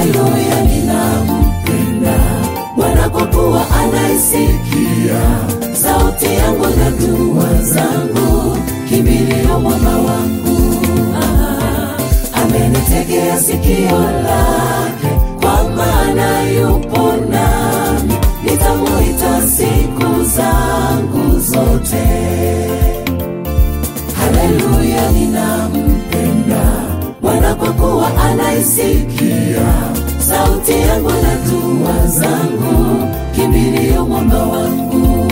Haleluya, ninampenda Bwana kwa kuwa anaisikia sauti yangu na dua zangu, kimbilio mwamba wangu. Amenitegea sikio lake, kwa maana yupo nami, nitamuita siku zangu zote. Haleluya, ninampenda Bwana kwa kuwa anaisikia sauti yangu na dua zangu, kimbilio mwamba wangu.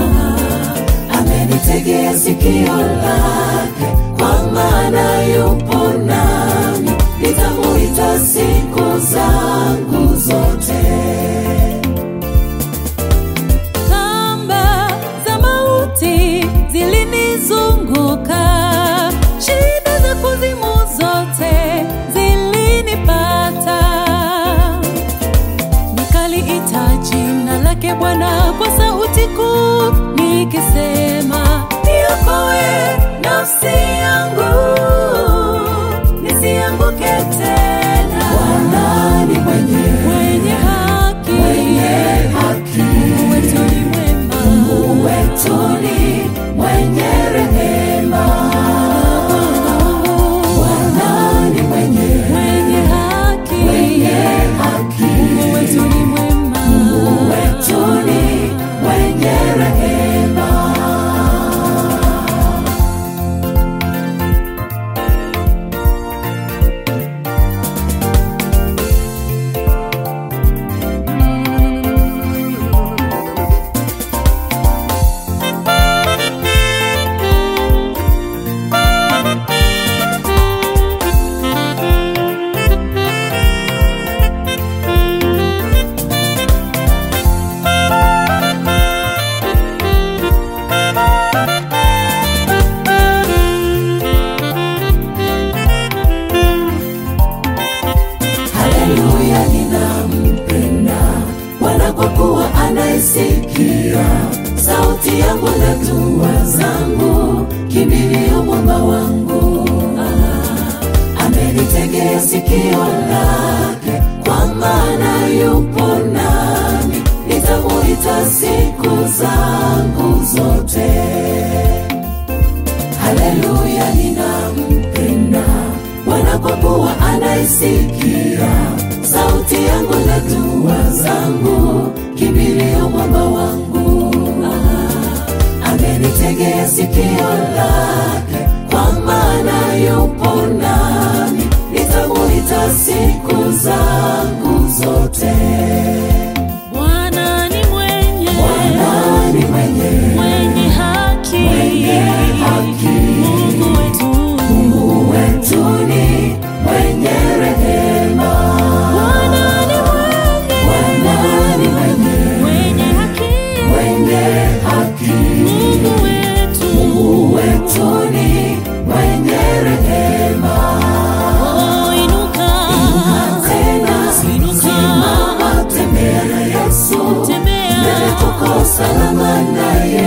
Amenitegea sikio lake, kwa maana yupo nami, nitamuita siku zangu zote. Kamba za mauti zilinizunguka, shida za kuzimu zote zilinipata. Nikaliita jina lake Bwana kwa sauti kuu, nikisema, niokoe nafsi yangu, nisianguke tena. Bwana ni mwenye haki, Mungu wetu ni mwema, Mungu wetu ni mwenye rehema. Bwana ni mwenye haki, Mungu wetu ni mwema, Mungu wetu ni mwenye rehema. Haleluya, ninampenda Bwana kwa kuwa anaisikia sauti yangu na dua zangu, kimbilio mwamba wangu. Amenitegea sikio lake, kwa maana yupo nami, nitamuita siku zangu zote. Haleluya, ninampenda Bwana kwa kuwa anaisikia sauti yangu na dua zangu, kimbilio mwamba wangu. Amenitegea sikio lake, kwa maana yupo nami, nitamuita siku zangu zote. Bwana ni mwenye haki, Mungu wetu ni mwenye rehema. Bwana ni mwenye haki, Mungu wetu ni mwenye rehema. Inuka tena, simama, tembea na Yesu, mbele tuko salama naye,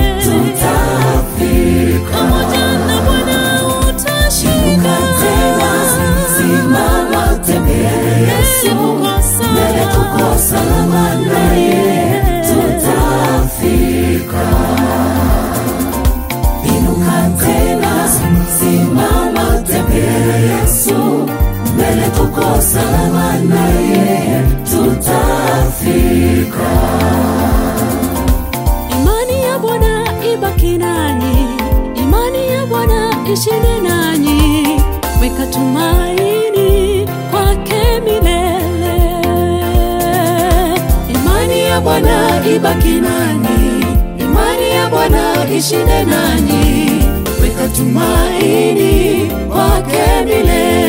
tutafika. pamoja na Bwana utashinda. Tena, simama, tembea na Yesu, mbele tuko salama naye, tutafika. Inuka tena, simama, tembea na Yesu, mbele tuko salama naye, tutafika. Imani ya Bwana ibaki nanyi, imani ya Bwana ishinde nanyi, weka tumaini kwake milele. Imani ya Bwana ibaki nanyi, imani ya Bwana ishinde nanyi, weka tumaini kwake milele.